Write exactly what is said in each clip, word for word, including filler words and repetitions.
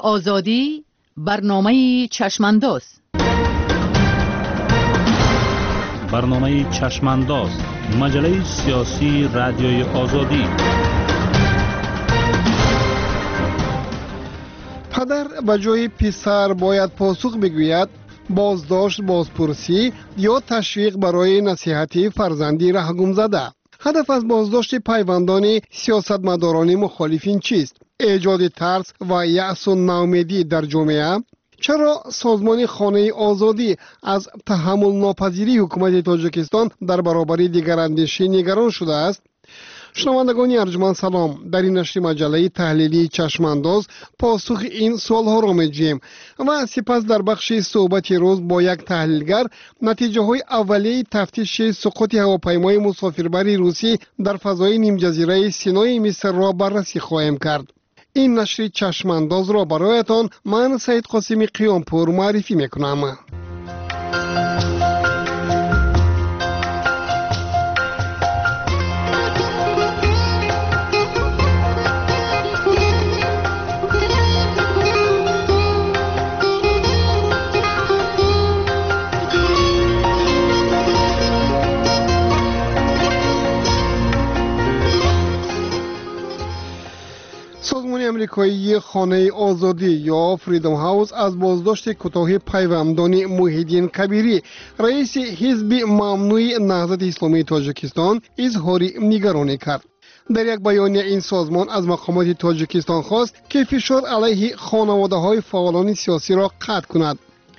آزادی برنامه چشمانداز. برنامه چشمانداز مجله سیاسی رادیوی آزادی. پدر به جای پسر باید پاسخ بگوید، بازداشت، بازپرسی یا تشویق برای نصیحتی فرزندی رهگم زده. هدف از بازداشت پیوندان سیاستمداران مخالفین چیست؟ ایجاد ترس و یأس و ناامیدی در جامعه؟ چرا سازمان خانه آزادی از تحمل ناپذیری حکومت تاجیکستان در برابر دیگراندیشی نگران شده است؟ شنوندگان ارجمند سلام. در این نشر مجله تحلیلی چشمانداز پاسخ این سوالها را می‌جوییم و سپس در بخش صحبت روز با یک تحلیلگر نتیجه های اولیه تفتیش سقوط هواپیمای مسافربری روسی در فضای نیم جزیره سینای مصر را بررسی خواهیم کرد. این نشر چشمانداز را برایتان من سید قاسمی قیامپور معرفی میکنم. سازمان امریکایی خانه آزادی یا فریدم هاوس از بازداشت کوتاه پیوندان محیدین کبیری رئیس حزب ممنوع نهضت اسلامی تاجیکستان اظهار نگرانی کرد. در یک بیانیه این سازمان از مقامات تاجیکستان خواست که فشار علیه خانواده های فعالان سیاسی را قطع کند.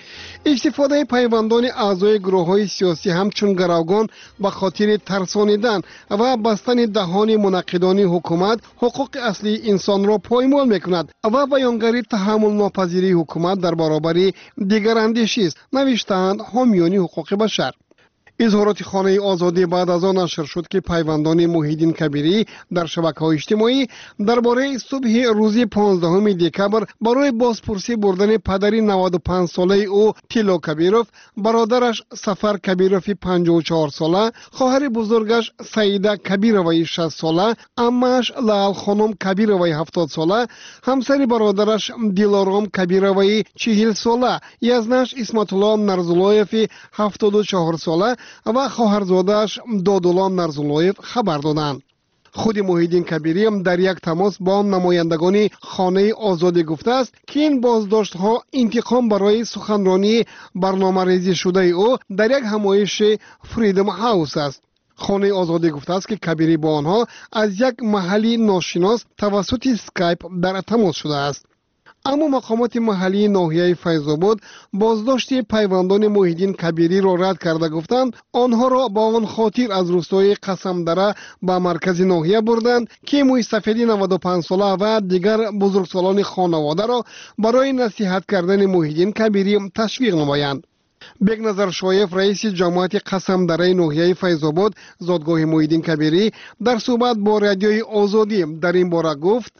استفاده پیوندان اعضای گروه های سیاسی همچون گروگان به خاطر ترسانیدن و بستن دهان منعقدان حکومت حقوق اصلی انسان را پایمال میکند و بیانگر تحمل ناپذیری حکومت در برابر دیگراندیشی است، نوشتند حامیان حقوق بشر. اظهارات خانه آزادی بعد از آن نشر شد که پیوندان محیدین کبیری در شبکه‌های اجتماعی درباره صبح روز پانزدهم دکبر برای بازپرسی بردن پدر نود و پنج ساله او تیلو کبیروف، برادرش سفر کبیروف پنجاه و چهار ساله، خواهر بزرگش سعیده کبیروی شصت ساله، عمه‌اش لال خانم کبیروی هفتاد ساله، همسر برادرش دیلارام کبیروی چهل ساله، یزنش اسمت الله نرزولایف هفتاد و چهار ساله و خواهرزاده‌اش دادولا نرزولایف خبر دادند. خود محیدین کبیری هم در یک تماس با نمایندگان خانه آزادی گفته است که این بازداشت ها انتقام برای سخنرانی برنامه‌ریزی شده او در یک همایش فریدم هاوس است. خانه آزادی گفته است که کبیری با آنها از یک محلی ناشناس توسط اسکایپ در تماس شده است. اما مقامات محلی ناحیه فیض‌آباد بازداشت پیوندان محیدین کبیری را رد کرده گفتند آنها را با آن خاطر از روستای قسمدره به مرکز ناحیه بردند که موسفیدی نود و پنج ساله و دیگر بزرگسالان خانواده را برای نصیحت کردن محیدین کبیری تشویق نمایند. بگنظر شایف رئیس جماعت قسمدره ناحیه فیض‌آباد زادگاه محیدین کبیری در صحبت با رادیوی آزادی در این باره گفت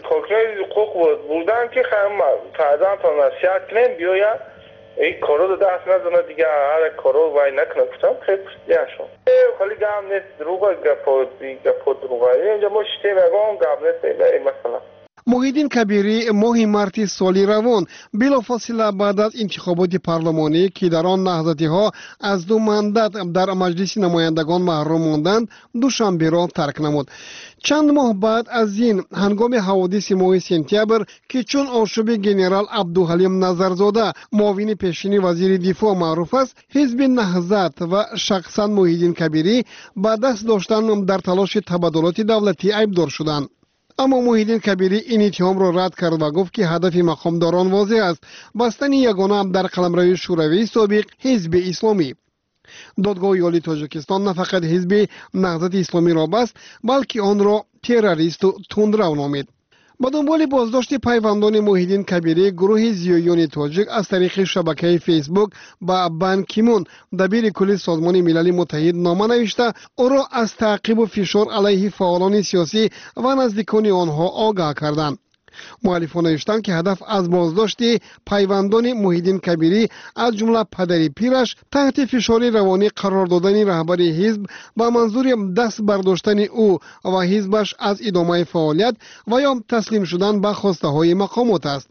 حکم حقوق بودن که خیلی فرزن تا نصیحت کنیم بیاید این کارو رو دست نزنه دیگه، هر کارو وای نکنه کتم خیلی پرسیدن شد خیلی گم نیست دروغه گپا گپا دروغه اینجا ما شتیم اگه گم نیست این مثلا. محیدین کبیری ماه مارت سالی روان بلافاصله بعد از انتخابات پارلمانی که در آن نهضتی ها از دو مندت در مجلس نمایندگان محروم ماندند دوشنبه را ترک نمود. چند ماه بعد از این هنگام حوادث ماه سپتامبر که چون آشوب گنرال عبدالحلیم نظرزاده معاون پیشین وزیر دفاع معروف است، حزب نهضت و شخصا محیدین کبیری با دست داشتن در تلاش تبادلات دولتی عیبدار شدند. اما محیدین کبیری این اتهام را رد کرد و گفت که هدف مقامداران واضح است، بستن یگانه در قلمرو شوروی سابق حزب اسلامی. دادگاه عالی تاجیکستان نه فقط حزب نهضت اسلامی را بست بلکه آن را تروریست و تندرو نامید. با دنبال بازداشت پیوندان محیدین کبیری، گروه زیایان تاجیک از طریق شبکه فیسبوک با بان کی مون دبیر کل سازمان ملل متحد نامه نوشته او را از تعقیب و فشار علیه فعالان سیاسی و نزدیکان آنها آگاه کردند. مؤلفان نوشتند که هدف از بازداشت پیوندان محیدین کبیری از جمله پدری پیرش تحت فشار روانی قرار دادن رهبر حزب با منظور دست برداشتن او و حزبش از ادامه فعالیت و یا تسلیم شدن به خواسته های مقامات است.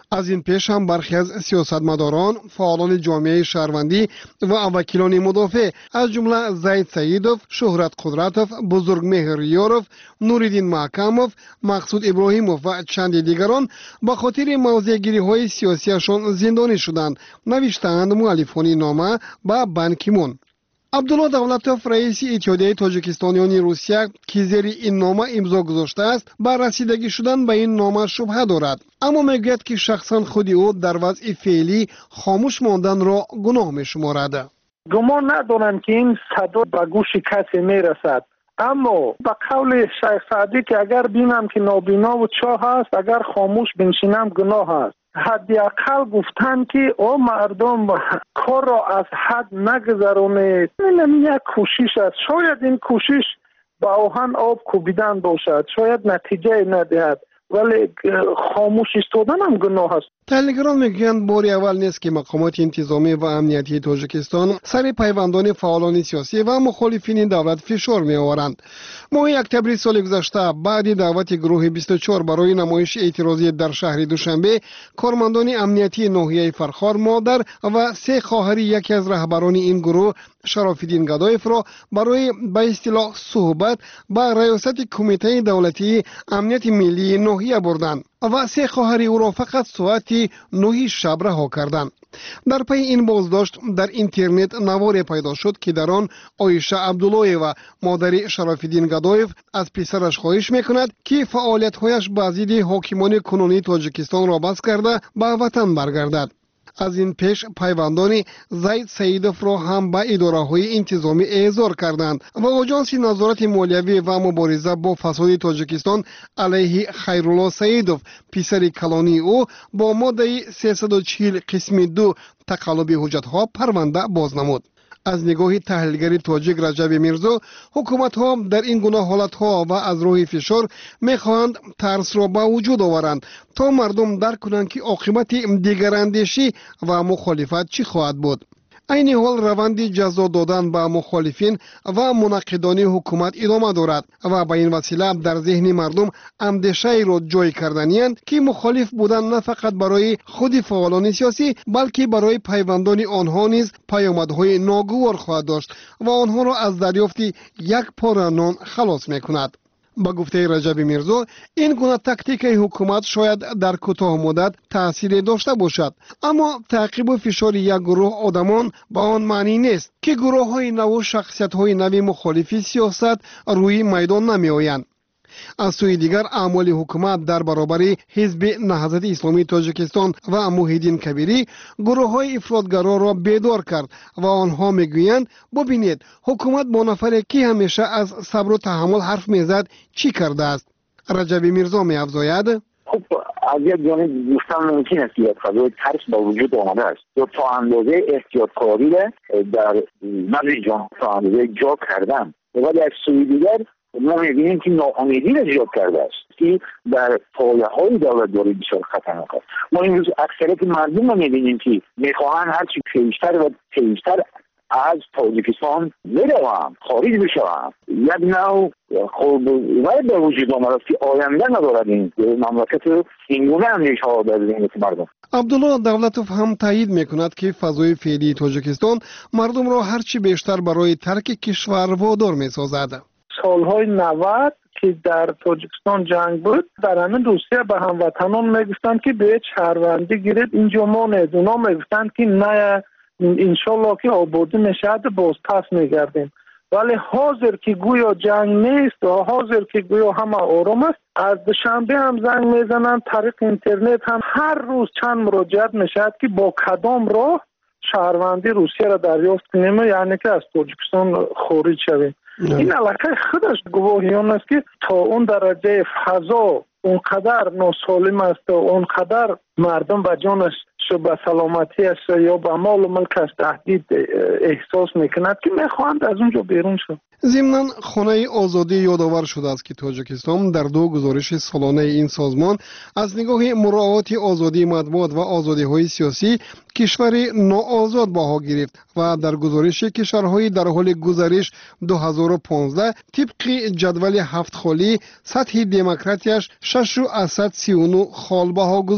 از این پیش هم برخی از سیاستمداران، فعالان جامعه شهروندی و وکیلان مدافع از جمله زید سیدوف، شهرت قدرتوف، بزرگمهر ریاروف، نوریدین محکموف، مقصود ابراهیموف و چند دیگران به خاطر موضع‌گیری‌های سیاسیشان زندانی شدند، نوشتند مؤلفان نامه به بان کی مون. عبدالله دولتوف رئیس اتحادیه تاجیکستانیان روسیه که زیر این نامه امضا گذاشته است بر رسیدگی شدن به این نامه شبهه دارد، اما میگوید که شخصا خود او در وضع فعلی خاموش ماندن را گناه میشمارد. گمان ندارم که این صدا به گوش کسی میرسد، اما به قول شیخ سعدی که اگر بینم که نابینا و چاه است، اگر خاموش بنشینم گناه است. حداقل گفتن که او مردم کار را از حد نگذرونه، این یک کوشش است. شاید این کوشش با آهن آب کوبیدن باشد، شاید نتیجه ندهد، ولی خاموش ایستادن هم گناه است. تحلیلگران میگویند بار اول نیست که مقامات انتظامی و امنیتی تاجیکستان سر پیوندان فعالان سیاسی و مخالفین دولت فشار میآورند. ماه اکتبر سال گذشته بعد دعوت گروه بیست و چهار برای نمایش اعتراضی در شهر دوشنبه، کارمندان امنیتی ناحیه فرخار مادر و سه خواهر یکی از رهبران این گروه، شراف‌الدین گدایف را برای به اصطلاح صحبت به ریاست کمیته دولتی امنیت ملی ناحیه بردند و سه خواهر او را فقط ساعت نه شب رها کردند. در پی این بازداشت در اینترنت نواری پیدا شد که در آن عایشه عبدالله و مادر شراف‌الدین گدایف از پسرش خواهش میکند که فعالیت‌هایش به ضد حاکمان کنونی تاجیکستان را بس کرده به وطن برگردد. از این پیش پیوندان زید سیدوف را هم به اداره‌های انتظامی احضار کردند و آژانس نظارت مالیوی و مبارزه با فساد تاجیکستان علیه خیرالله سیدوف پسر کلانی او با ماده سیصد و چهل قسم دو تقلب حجت‌ها پرونده باز نمود. از نگاه تحلیلگر تاجیک رجب میرزا، حکومت ها در این گونه حالت ها و از راه فشار میخواهند ترس را به وجود آورند تا مردم درک کنند که عاقبت دیگراندیشی و مخالفت چی خواهد بود. این حال روند جزا دادن به مخالفین و مناقضان حکومت ادامه دارد و به این وسیله در ذهن مردم اندیشه را جای کردنی‌اند که مخالف بودن نه فقط برای خود فعالان سیاسی بلکه برای پیوندان آنها نیز پیامدهای ناگوار خواهد داشت و آنها را از دریافت یک پاره نان خلاص می‌کند. با گفته رجب میرزا، این گونه تاکتیک حکومت شاید در کوتاه مدت تأثیر داشته باشد، اما تعقیب و فشار یک گروه آدمان با آن معنی نیست که گروه های نو و شخصیت های نوی مخالفی سیاست روی میدان نمی آیند. از سوی دیگر اعمال حکومت در برابر حزب نهضت اسلامی تاجیکستان و محیدین کبیری گروه های افراطگرا را بیدار کرد و آنها میگویند ببینید حکومت با نفری که همیشه از صبر و تحمل حرف میزد چی کرده است. رجب میرزا می‌افزاید خب از یک جانب گفتن ممکن است که فضای ترس با وجود آمده است یا تا اندازه احتیاطکاری در مغز جان تا اندازه جا کردن، ولی از سوی دیگر ما می‌بینیم که ناامیدی را ایجاد کرده است که در پایه‌های دولت داره بسیار خطرناک است. ما امروز اکثریت مردم را می‌بینیم که می‌خواهند هرچی پیشتر و پیشتر از تاجیکستان بروند، خارج بشوند. یک نوع خب وارد به وجود آمده است که آینده ندارد این مملکت، اینگونه اندیشه‌ها در ذهن مردم. عبدالله دولتوف هم تایید میکند که فضای فعلی تاجیکستان مردم را هرچی بیشتر برای ترک کشور وادار می‌سازد. سالهای نود که در تاجیکستان جنگ بود، در همین روسیه به هموطنان میگفتند که به شهروندی گیرید اینجا مانید. اونا میگفتند که نه انشالله که آبادی میشد باز پس میگردیم. ولی حاضر که گویا جنگ نیست و حاضر که گویا همه آرام است، از دوشنبه هم زنگ میزنند، طریق اینترنت هم هر روز چند مراجعت میشد که با کدام راه شهروندی روسیه را دریافت کنیم، یعنی که از تاجیکستان خارج شویم. این علاقه خودش گواهیان است که تا اون درجه فضا اونقدر ناسالم است و اونقدر مردم به جانش به سلامتیش یا به مال و ملکش تهدید احساس میکند که میخواهند از اونجا بیرون شد. ضمناً خانه آزادی یادآور شده است که تاجیکستان در دو گزارش سالانه این سازمان از نگاه مراعات آزادی مطبوعات و آزادی‌های سیاسی کشور ناآزاد بها گرفت و در گزارش کشورهای در حال گزارش دو هزار و پانزده طبق جدول هفت خالی سطح دموکراتیش شش از صد و سی و نه خال بها گزارش شده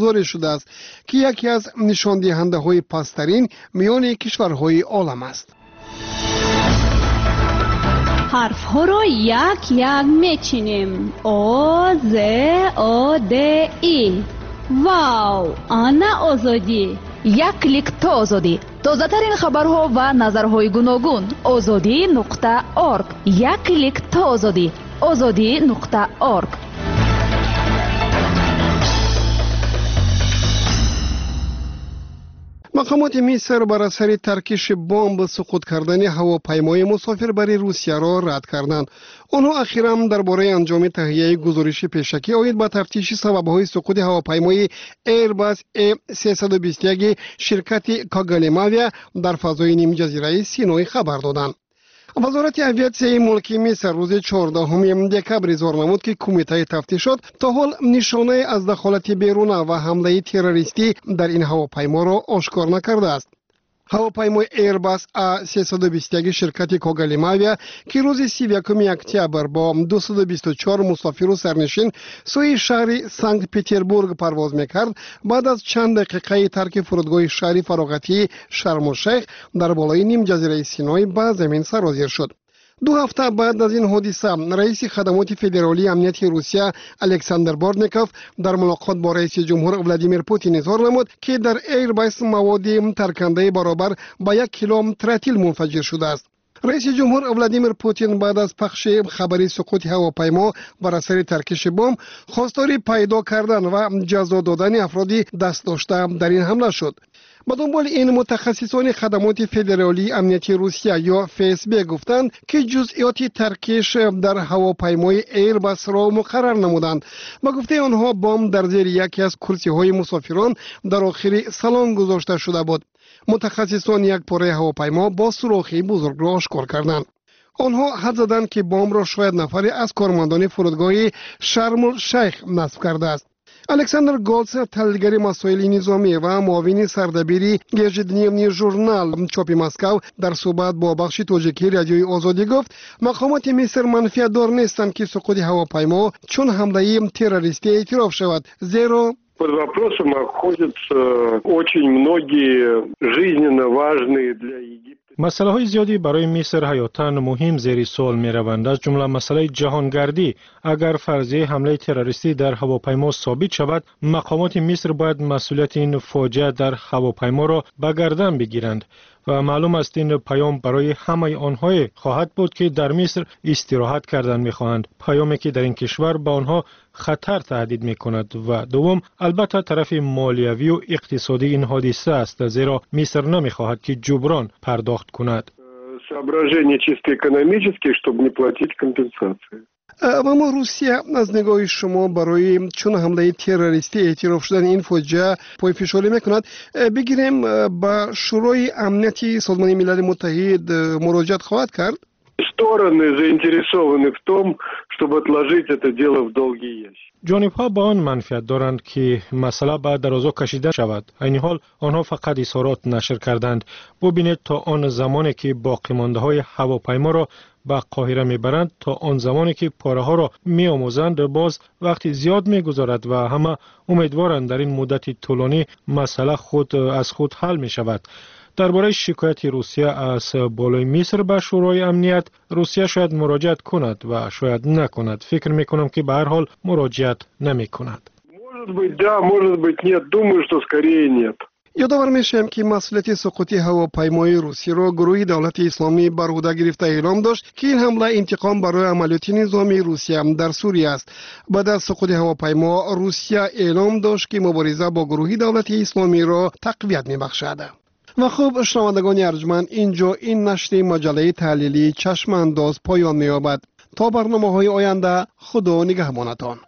شده است که یکی از نشان دهنده های پسترین میان کشورهای عالم است. حرف ها را یک یک میچینیم. او ز او د ای. واو، آنا آزادی. یک کلیک تا آزادی. تازه ترین خبرها و نظرهای گوناگون. آزادی نقطه اورگ. یک کلیک تا آزادی. آزادی نقطه اورگ. مقامات مصر بر اثر ترکش بمب سقوط کردن هواپیمای مسافربری روسیه را رد کردند. آنها اخیراً درباره انجام تهیه گزارش پیشکی آید به تفتیش سبب‌های سقوط هواپیمای ایرباس ای سیصد و بیست و یک شرکت کاگالیماویا در فضای نیم جزیره سینای خبر دادند. وزارت اویاسیون ملکی مصر روز چهاردهم دکبر اظهار نمود که کمیته تفتیشات تا حال نشانه از دخالت بیرونه و حمله تروریستی در این هواپیما را آشکار نکرده است. هواپیمای ایرباس ای سیصد و بیست و یک شرکت کاگالیماویا که روز سی و یکم اکتبر با دویست و بیست و چهار مسافر و سرنشین سوی شهر سنت پترزبورگ پرواز میکرد، بعد از چند دقیقه ترک فرودگاه شهر فراغتی شرم الشیخ در بالای نیم جزیره سینای به زمین سرازیر شد. دو هفته بعد از این حادثه رئیس خدمات فدرالی امنیت روسیه الکساندر بورتنیکوف در ملاقات با رئیس جمهور ولادیمیر پوتین اظهار نمود که در ایرباس مواد ترکنده برابر با یک کیلو ترتیل منفجر شده است. رئیس جمهور ولادیمیر پوتین بعد از پخش خبری سقوط هواپیما بر اثر ترکش بمب خواستار پیدا کردن و جزا دادن افرادی دست داشته در این حمله شد. با دنبال این متخصصان خدمات فدرالی امنیتی روسیه یا اف اس بی گفتند که جزئیات ترکش در هواپیمای ایرباس را مقرر نمودند. با گفته آنها بمب در زیر یکی از کرسی های مسافران در آخر سالن گذاشته شده بود. متخصصان یک پاره هواپیما با سوراخی بزرگ را آشکار کردند. آنها حد زدند که بمب را شاید نفری از کارمندان فرودگاه شرم الشیخ نصب کرده است. الکساندر گولتس، تحلیلگر مسائل نظامی و معاون سردبیری گژدنیوی ژورنال چاپ مسکو در صحبت با بخش تاجیکی رادیوی آزادی گفت مقامات مصر منفی دار نیستند که سقوط هواپیما چون حمله تروریستی اعتراف شود، زیرا под вопросом находятся очень многие жизненно важные для Египта. مسئله های زیادی برای مصر حیاتاً مهم زیر سوال می روند، از جمله مسئله جهانگردی. اگر فرضیه حمله تروریستی در هواپیما ثابت شود، مقامات مصر باید مسئولیت این فاجعه در هواپیما را به گردن بگیرند و معلوم است این پیام برای همه آنها خواهد بود که در مصر استراحت کردن می خواهند، پیامی که در این کشور به آنها خطر تهدید می کند. و دوم البته طرف مالیوی و اقتصادی این حادثه است، زیرا مصر نمی خواهد که جبران پرداخت کند. соображения чисто экономические, чтобы не платить компенсации. اما روسیه از نگاه شما برای چون حمله تروریستی اعتراف شدن این فاجعه پای فشاری میکند؟ بگیریم با شورای امنیتی سازمان ملل متحد مراجعت خواهد کرد؟ Стороны заинтересованы в том, чтобы отложить это дело в долгий ящик. جانب ها با آن منفعت دارند که مسئله بعد درازا کشیده شود. این حال آنها فقط اظهارات نشر کردند. ببینید تا آن زمانی که باقی مانده های هواپیما را به قاهره میبرند، تا آن زمانی که پاره ها را می آموزند، باز وقتی زیاد می گذارد و همه امیدوارند در این مدت طولانی مسئله خود از خود حل می شود. درباره شکایت روسیه از بالای مصر به شورای امنیت، روسیه شاید مراجعت کند و شاید نکند. فکر می کنم که به هر حال مراجعت نمی کند. Может быть, да, может быть, нет. Думаю, что скорее нет. یادآور میشم که مسئولیت سقوط هواپیمای روسی را گروه دولت اسلامی بر عهده گرفته اعلام داشت که این حمله انتقام برای عملیات نظامی روسیه در سوریه است. بعد از سقوط هواپیما روسیه اعلام داشت که مبارزه با گروه دولت اسلامی را تقویت می‌بخشد. و خوب شنوندگان ارجمند، اینجا این نشر مجله تحلیلی چشم انداز پایان می‌یابد. تا برنامه‌های آینده، خدا نگهبانتان.